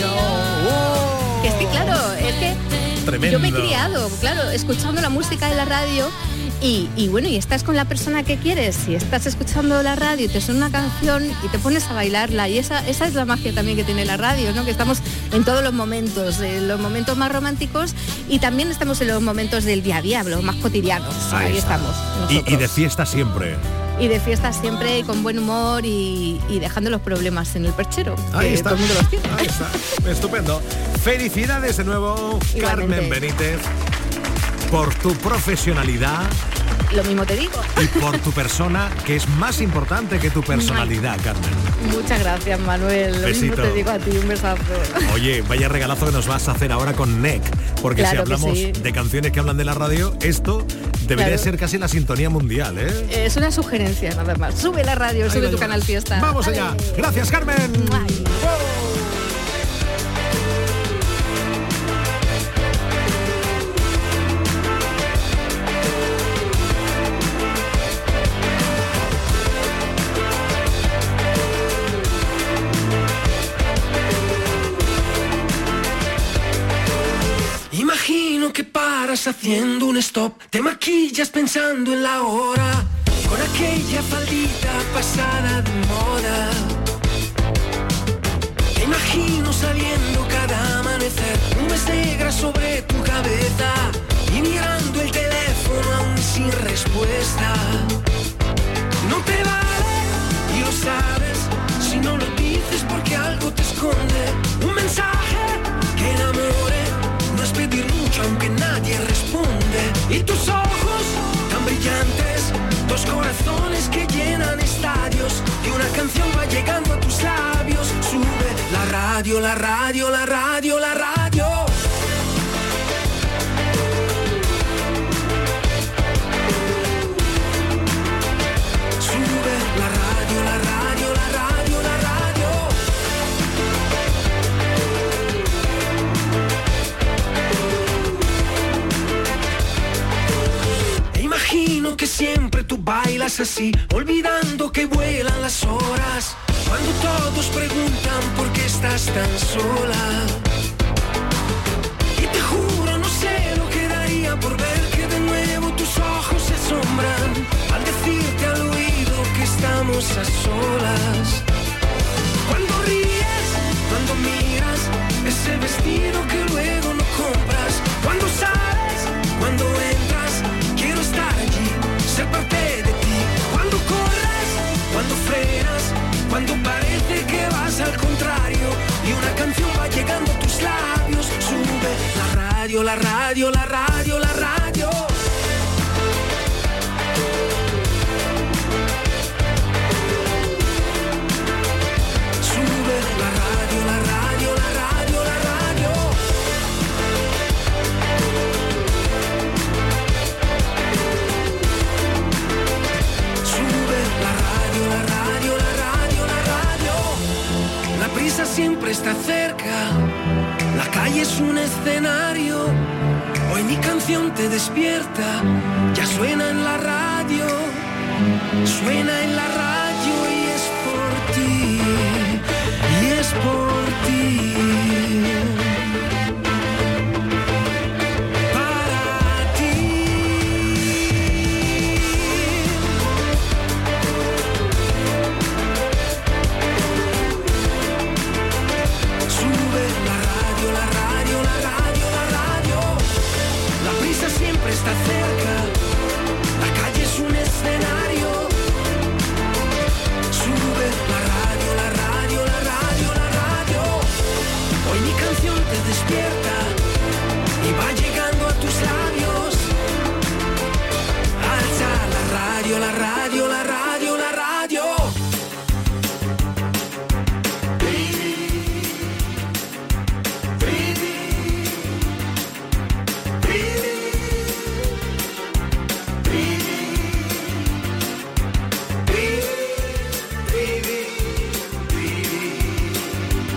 tremendo. Yo me he criado, claro, escuchando la música de la radio y bueno, y estás con la persona que quieres, y estás escuchando la radio y te suena una canción y te pones a bailarla, y esa es la magia también que tiene la radio, ¿no? Que estamos en todos los momentos más románticos, y también estamos en los momentos del día a día, los más cotidianos. Ahí estamos. Y de fiesta siempre. Y de fiesta siempre, con buen humor y dejando los problemas en el perchero. Ahí está. Todo el mundo los tiene. Ahí está. Estupendo. Felicidades de nuevo, Igualmente. Carmen Benítez, por tu profesionalidad. Lo mismo te digo. Y por tu persona, que es más importante que tu personalidad, Carmen. Muchas gracias, Manuel. Lo mismo Besito. te digo a ti, un besazo. Oye, vaya regalazo que nos vas a hacer ahora con NEC, porque Claro si que hablamos sí. de canciones que hablan de la radio, esto debería Claro. ser casi la sintonía mundial, ¿eh? Es una sugerencia, nada más. Sube la radio, Ahí sube la tu llevas. canal Fiesta. Vamos allá. Gracias, Carmen. Imagino que paras haciendo un stop, te maquillas pensando en la hora, con aquella faldita pasada de moda. Te imagino saliendo cada amanecer, nubes negras sobre tu cabeza, y mirando el teléfono aún sin respuesta. No te vale, y lo sabes, si no lo dices porque algo te esconde. Un mensaje que enamore, no es pedir mucho aunque nadie responde. Y tus ojos tan brillantes, dos corazones que llenan estadios, y una canción va llegando a tus labios. Sube la radio, la radio, la radio, la radio. Sube la radio, la radio, la radio, la radio. E imagino que siempre tú bailas así, olvidando que vuelan las horas, cuando todos preguntan por qué estás tan sola. Y te juro, no sé lo que daría por ver que de nuevo tus ojos se asombran al decirte al oído que estamos a solas. Cuando ríes, cuando miras ese vestido que luego no compras, cuando sales, cuando entras, quiero estar allí, ser parte de ti. Cuando corres, cuando frenas, cuando parece que vas al contrario, y una canción va llegando a tus labios. Sube la radio, la radio, la radio, la radio. Sube la radio, la radio, la radio, la radio. Sube la radio, la radio, la radio, la radio. La prisa siempre está cerca, la calle es un escenario. Hoy mi canción te despierta, ya suena en la radio, suena en la radio, y es por ti, y es por ti. Para ti. Sube la radio, la radio, la radio, la radio. La prisa siempre está cerca, la calle es un escenario. Sube la radio, la radio, la radio, la radio. Hoy mi canción te despierta y va llegando a tus labios. Alza la radio, la radio, la radio, la radio.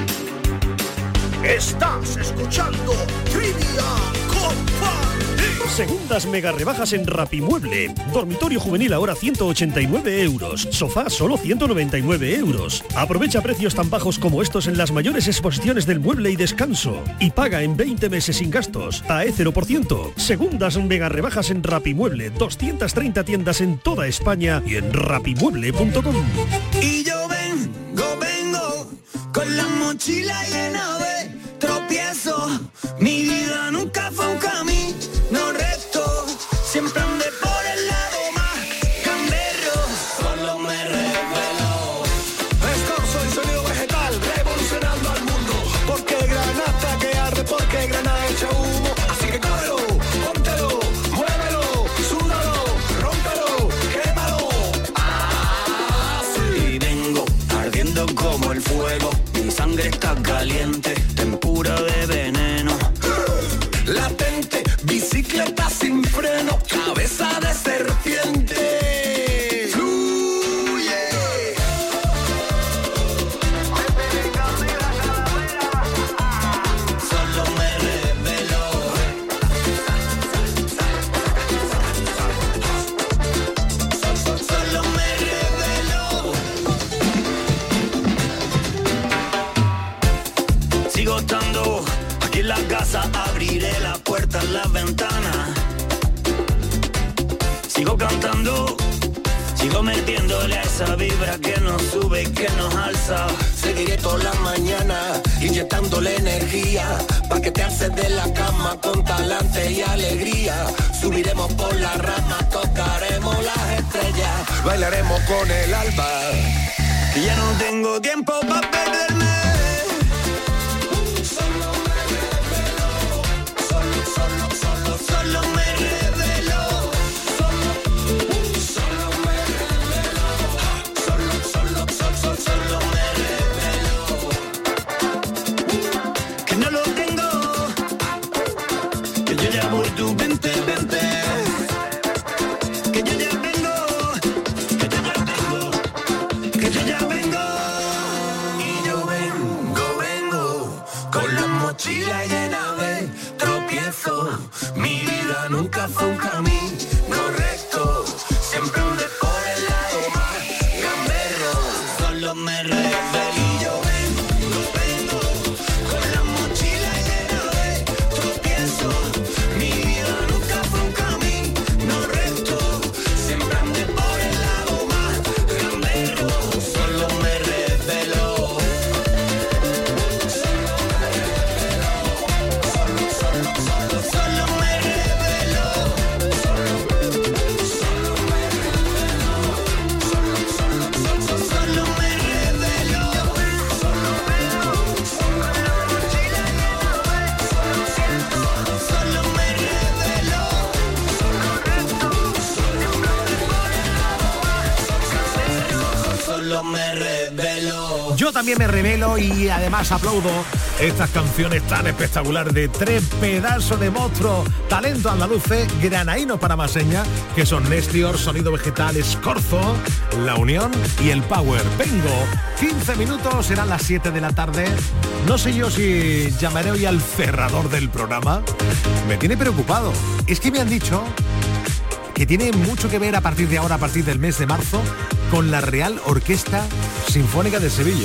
Estás escuchando Trivia Company. Segundas mega rebajas en Rapimueble. Dormitorio juvenil ahora 189 euros. Sofá solo 199 euros. Aprovecha precios tan bajos como estos en las mayores exposiciones del mueble y descanso. Y paga en 20 meses sin gastos. AE 0%. Segundas mega rebajas en Rapimueble. 230 tiendas en toda España y en rapimueble.com. Y yo vengo con la mochila llena de tropiezo. Mi vida nunca fue un camino recto. Siempre andé por el lado más gamberro. Solo me revelo. Escorzo y sonido vegetal, revolucionando al mundo. Porque Granata que arde, porque Granada echa humo. Así que cómelo, póntelo, muévelo, súdalo, rómpelo, quémalo. Así vengo, ardiendo como el fuego. Mi sangre está caliente, tempura de veneno. Latente, bicicleta sin freno, cabeza de serpiente. Fluye. Solo me revelo. Solo me revelo. Sigo estando aquí en la casa, abriré la puerta, la ventana. Sigo cantando, sigo metiéndole a esa vibra que nos sube y que nos alza. Seguiré toda la mañana inyectándole energía pa' que te alces de la cama con talante y alegría. Subiremos por la rama, tocaremos las estrellas, bailaremos con el alba. Y ya no tengo tiempo para perderme. Solo me revelo. Solo me revelo. Solo me revelo. Que no lo tengo. Que yo ya voy, tú vente. Que yo ya vengo. Que yo ya vengo. Que yo ya vengo. Y yo vengo con la mochila llena de tropiezo. Mi vida nunca fue un camino recto. Siempre andé por el lado más gamberro. Solo me revelo. Y yo vengo con la mochila llena de tropiezo. Mi vida nunca fue un camino recto. Siempre andé por el lado más gamberro. Solo me revelo. Solo me revelo. Solo me revelo. Solo me revelo. Solo me revelo. Yo también me revelo y además aplaudo estas canciones tan espectaculares de tres pedazos de monstruos, talento andaluces, granaíno para Maseña, que son Nestior, Sonido Vegetal, Escorzo, La Unión y El Power. Vengo, 15 minutos, serán las 7 de la tarde. No sé yo si llamaré hoy al cerrador del programa. Me tiene preocupado. Es que me han dicho que tiene mucho que ver a partir de ahora, a partir del mes de marzo, con la Real Orquesta Sinfónica de Sevilla.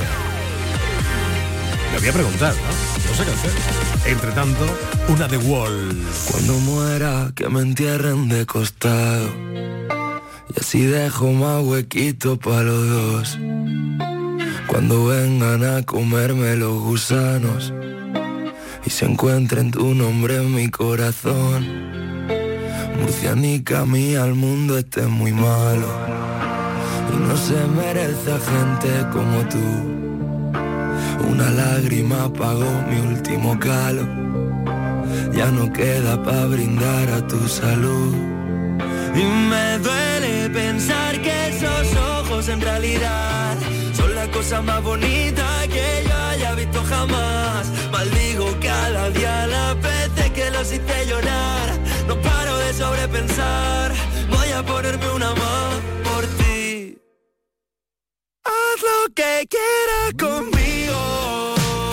Le voy a preguntar, ¿no? No sé qué hacer. Entre tanto, una de Wall. Cuando muera, que me entierren de costado. Y así dejo más huequito para los dos. Cuando vengan a comerme los gusanos y se encuentren tu nombre en mi corazón. Murcianica mía, el mundo este es muy malo y no se merece a gente como tú. Una lágrima apagó mi último calo. Ya no queda pa' brindar a tu salud. Y me duele pensar que esos ojos en realidad son la cosa más bonita que yo haya visto jamás. Maldigo cada día las veces que los hice llorar. No paro de sobrepensar. Voy a ponerme una más por ti. Haz lo que quieras conmigo.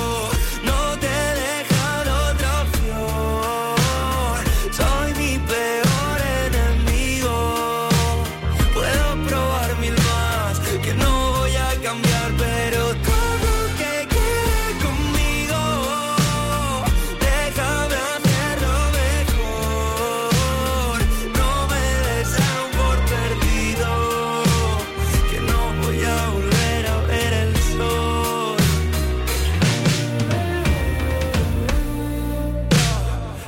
No te dejan otra opción. Soy mi peor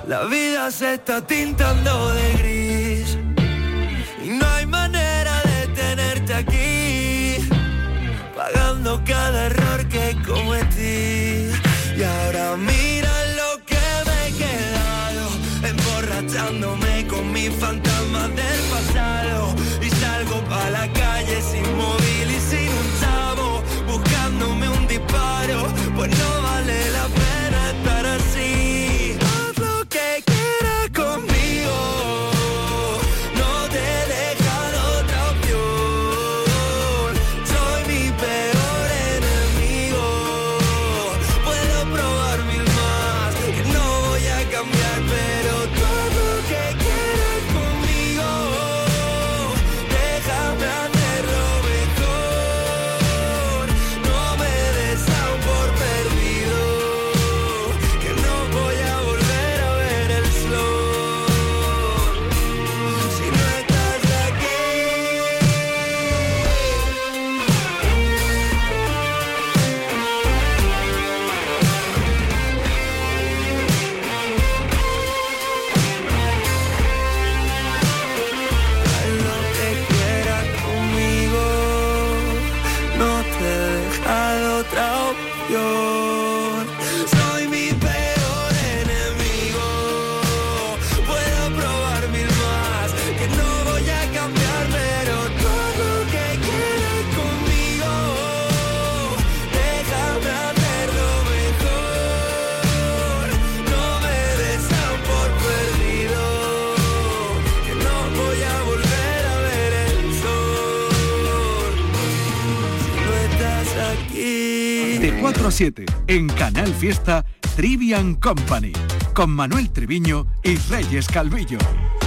La vida se está tintando de gris y no hay manera de tenerte aquí, pagando cada error que cometí. Y ahora mira lo que me he quedado, emborrachándome con mis fantasmas del pasado. Y salgo pa' la calle sin móvil y sin un chavo, buscándome un disparo, pues no vale la pena estar así. Haz lo que quieras conmigo, no te he dejado otra opción. Soy mi peor enemigo, puedo probar mil más, que no voy a cambiar, pero todo lo que quieras conmigo, déjame hacerlo mejor. No me des aún por perdido, que no voy a volver a ver el sol si no estás aquí. Haz lo que quieras conmigo, no te he dejado otra opción. Soy mi peor enemigo, puedo probar mil más, que no voy a cambiar, pero todo lo que quieras conmigo, déjame hacerlo mejor. No me des aún por perdido, que no voy a volver a ver el sol si no estás aquí. De 4 a 7, en Canal Fiesta, Trivian Company, con Manuel Triviño y Reyes Calvillo.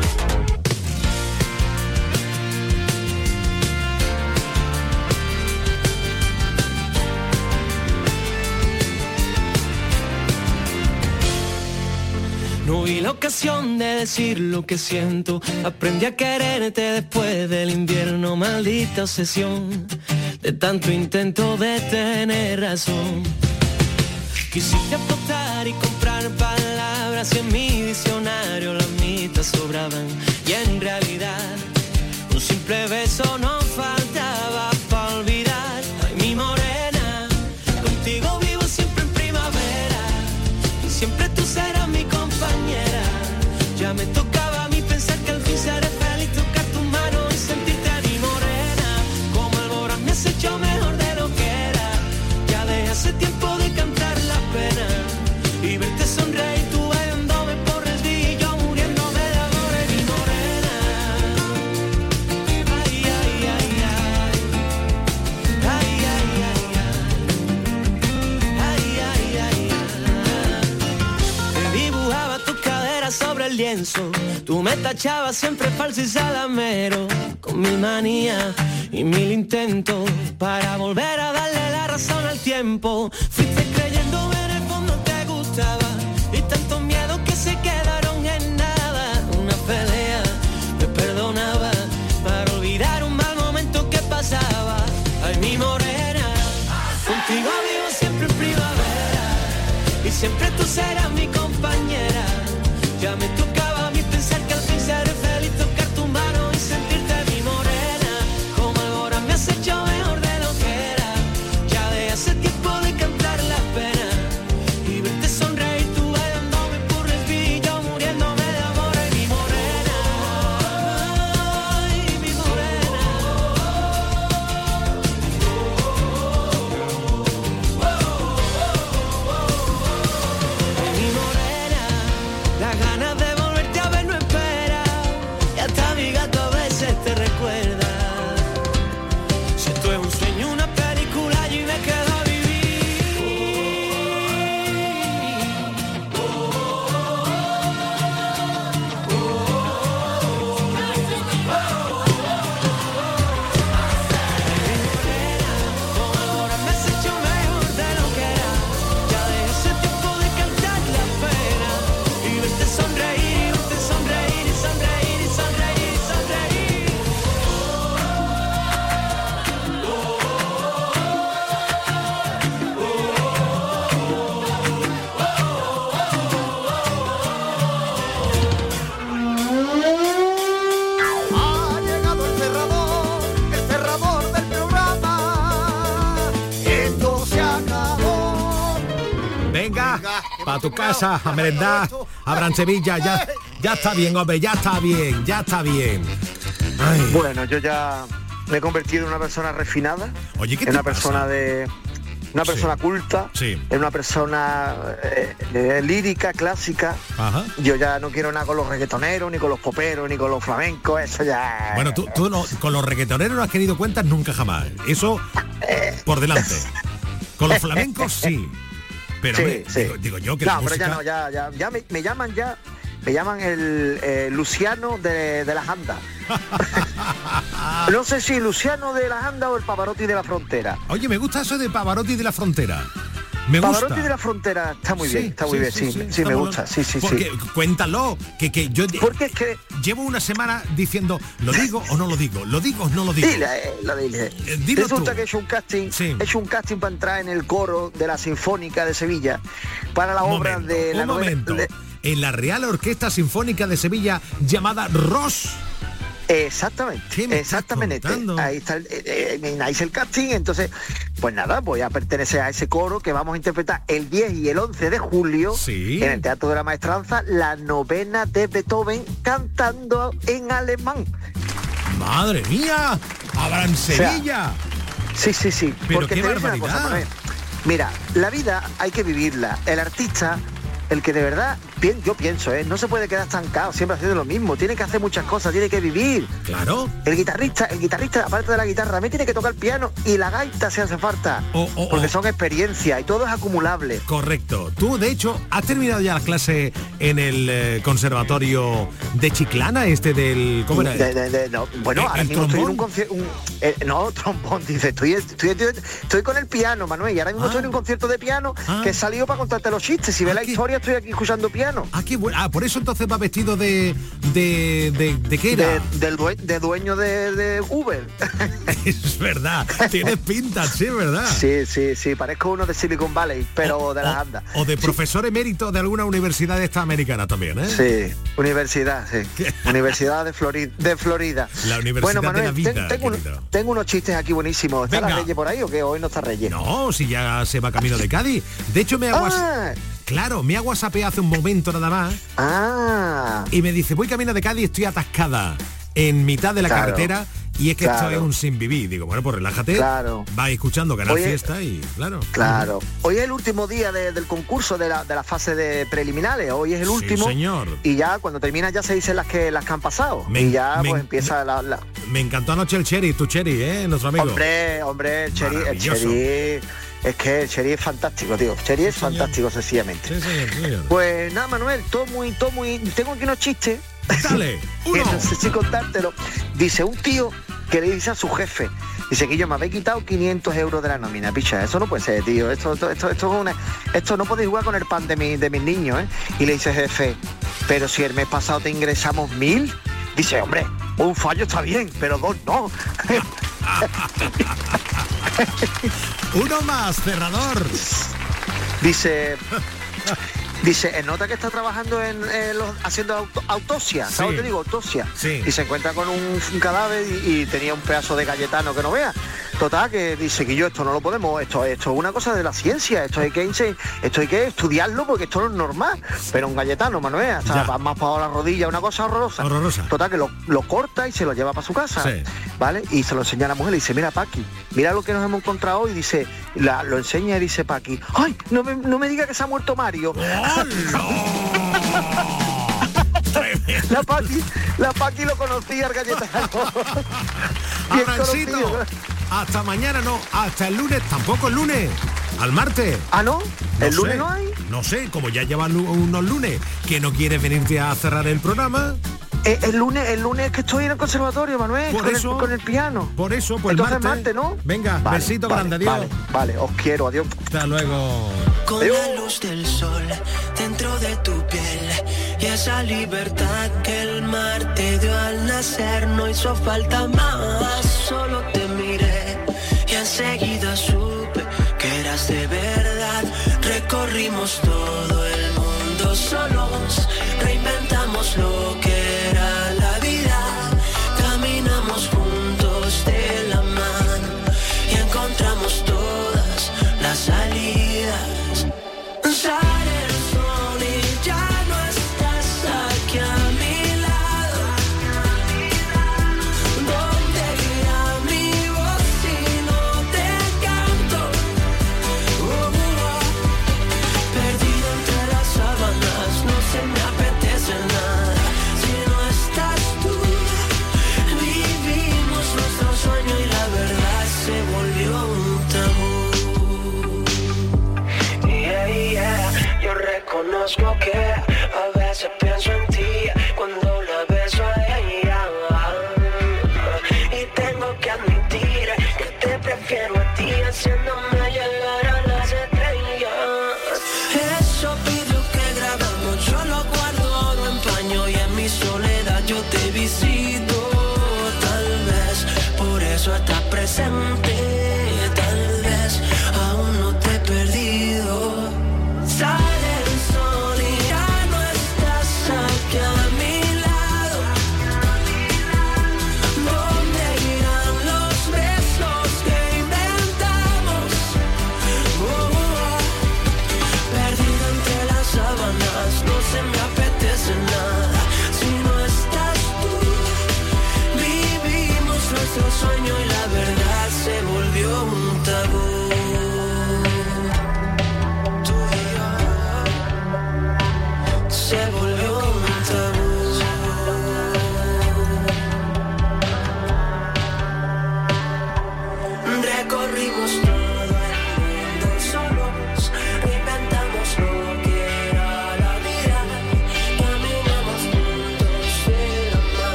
No vi la ocasión de decir lo que siento. Aprendí a quererte después del invierno. Maldita obsesión de tanto intento de tener razón. Quisiste apostar y comprar palabras y en mi diccionario las mitas sobraban. Y en realidad un simple beso no faltaba para olvidar. Ay, mi morena, contigo vivo siempre en primavera y siempre tú serás mi compañera. Ya me tocaba a mí pensar que al fin seré feliz, tocar tu mano y sentirte a mi morena. Como alborán me has hecho mejor de lo que era. Ya de hace tiempo de cantar la pena y verte sonreír, tú bailándome por el día y yo muriéndome de amor, mi morena. Ay, ay, ay, ay. Ay, ay, ay, ay. Ay, ay, ay, ay. Te dibujaba tus caderas sobre el lienzo. Tú me tachabas siempre falso y salamero, con mil manías y mil intentos para volver a darle la razón al tiempo. Fuiste creyendo en el fondo te gustaba y tantos miedos que se quedaron en nada. Una pelea me perdonaba para olvidar un mal momento que pasaba. Ay, mi morena, contigo vivo siempre en primavera y siempre tú serás mi compañera. Ya me tocaba a mí pensar que al fin seré feliz, tocar tu mano y sentirte mi morena. Como ahora me has hecho mejor de lo que era. Ya de hace tiempo de cantar las penas y verte sonreír, tú bailándome por el vidrio, muriéndome de amor. Ay, mi morena, ay, mi morena. Ay, mi morena, las ganas de a tu casa, a merendar, abran Sevilla, ya está bien, hombre, ya está bien. Ay. Bueno, yo ya me he convertido en una persona refinada, Oye, ¿qué en te una persona pasa? una persona culta, Sí. en una persona lírica, clásica. Ajá. Yo ya no quiero nada con los reggaetoneros, ni con los poperos, ni con los flamencos, eso ya... Bueno, tú no, con los reggaetoneros no has querido cuentas nunca jamás. Eso por delante. Con los flamencos sí. Pero Sí, hombre, sí. digo yo que no, la pero música... ya me llaman el Luciano de las Andas. No sé si Luciano de las Andas o el Pavarotti de la Frontera. Oye, me gusta eso de Pavarotti de la Frontera. Me gusta. Pavarotti de la Frontera está muy bien, está muy bien, sí, está me muy gusta, bien. sí. Porque cuéntalo, que yo porque es que llevo una semana diciendo, ¿lo digo o no lo digo? ¿Lo digo o no lo digo? Dile. Dilo Resulta tú. que he hecho un casting para entrar en el coro de la Sinfónica de Sevilla para la obra de la Un novela- momento. de- En la Real Orquesta Sinfónica de Sevilla llamada ROS. Exactamente. Ahí está el casting, entonces, pues nada, voy a pertenecer a ese coro que vamos a interpretar el 10 y el 11 de julio en el Teatro de la Maestranza, la novena de Beethoven cantando en alemán. ¡Madre mía! ¡Habrán Sevilla! Sí. Pero porque qué te voy a decir una barbaridad. cosa, Manuel. Mira, la vida hay que vivirla. El artista, el que de verdad, yo pienso, no se puede quedar estancado siempre haciendo lo mismo. Tiene que hacer muchas cosas, tiene que vivir. Claro. El guitarrista, aparte de la guitarra, también tiene que tocar el piano y la gaita si hace falta. Porque son experiencias y todo es acumulable. Correcto. Tú, de hecho, has terminado ya las clases en el conservatorio de Chiclana, ¿cómo era? Bueno, ahora ¿El mismo estoy en trombón? un concierto... no, trombón, dice, estoy con el piano, Manuel, y ahora mismo estoy en un concierto de piano que he salido para contarte los chistes. Si ves la historia, estoy aquí escuchando piano. Qué bueno. Por eso entonces va vestido de ¿qué era? De dueño de Uber. Es verdad, tienes pinta, sí, es verdad. Sí, parezco uno de Silicon Valley, pero de las andas. O de profesor emérito de alguna universidad de esta americana también, ¿eh? Sí, universidad de Florida. La universidad bueno, Manuel, de la vida. tengo unos chistes aquí buenísimos. ¿Está Venga. la Reyes por ahí o qué? Hoy no está Reyes. No, si ya se va camino de Cádiz. De hecho, me ha whatsappeado hace un momento nada más. Y me dice, voy camino de Cádiz, estoy atascada en mitad de la Claro, carretera y es que esto claro. es un sin vivir. Digo, bueno, pues relájate, Claro. va escuchando Canal Oye, Fiesta y claro. Claro. Hoy es el último día del concurso de la fase de preliminares. Hoy es el último. señor. Y ya cuando termina ya se dicen las que han pasado. Y ya pues empieza la... Me encantó anoche el Cherry, tu Cherry, nuestro amigo. Hombre, el Cherry, Maravilloso. es que el Cherry es fantástico, tío. Cherry es fantástico, sencillamente. Sí, señor. Pues nada, Manuel, todo muy... Tengo aquí unos chistes. Dale, que no sé si contártelo. Dice un tío que le dice a su jefe, dice que yo me habéis quitado 500 euros de la nómina, picha, eso no puede ser, tío, esto no podéis jugar con el pan de mis niños, ¿eh? Y le dice el jefe, pero si el mes pasado te ingresamos 1000, dice, hombre, un fallo está bien, pero 2 no. Uno más, cerrador. Dice, nota que está trabajando haciendo autopsia, ¿sabes lo que digo? Autopsia. Sí. Y se encuentra con un cadáver y tenía un pedazo de galletano que no vea. Total, que dice que esto no lo podemos, esto es una cosa de la ciencia, esto hay que estudiarlo porque esto no es normal. Pero un galletano, Manuel, hasta más para la rodilla, una cosa horrorosa. Total, que lo corta y se lo lleva para su casa. Sí. ¿Vale? Y se lo enseña a la mujer y dice, mira, Paqui, mira lo que nos hemos encontrado hoy. Dice, lo enseña y dice Paqui, ¡ay! No me diga que se ha muerto Mario. La Paqui lo conocía, el galletano. Bien Abrancito, conocido. hasta mañana no, hasta el lunes, tampoco el lunes, al martes. ¿Ah, no? ¿El lunes sé, no hay? No sé, como ya llevan unos lunes que no quieres venirte a cerrar el programa. El lunes que estoy en el conservatorio, Manuel, con el piano. Por eso, pues entonces martes, ¿no? Venga, Vale, besito vale, grande, adiós. Vale, os quiero, adiós. Hasta luego. Con la luz del sol dentro de tu piel y esa libertad que el mar te dio al nacer, no hizo falta más, solo te miré y enseguida supe que eras de verdad. Recorrimos todo el mundo solos, reinventamos lo que era la vida, caminamos juntos de la mano y encontramos todas las salidas. Sale el sol.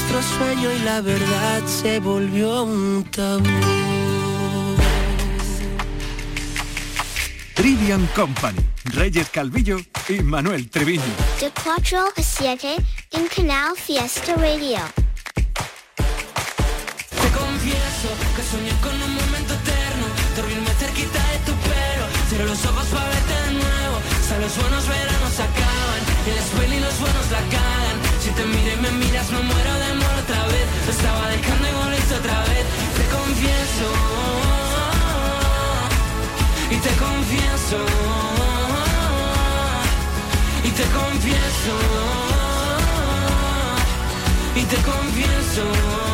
nuestro sueño y la verdad se volvió un tabú. Trivian Company, Reyes Calvillo y Manuel Treviño. De 4 a 7 en Canal Fiesta Radio. Te confieso que soñé con un momento eterno, dormirme cerquita de tu pelo, cierro los ojos para verte de nuevo, hasta los buenos veranos acaban, y la escuela y los buenos la cagan, si te miro y me miras no muero de amor otra vez, lo estaba dejando y volviste otra vez, te confieso, y te confieso, y te confieso, y te confieso.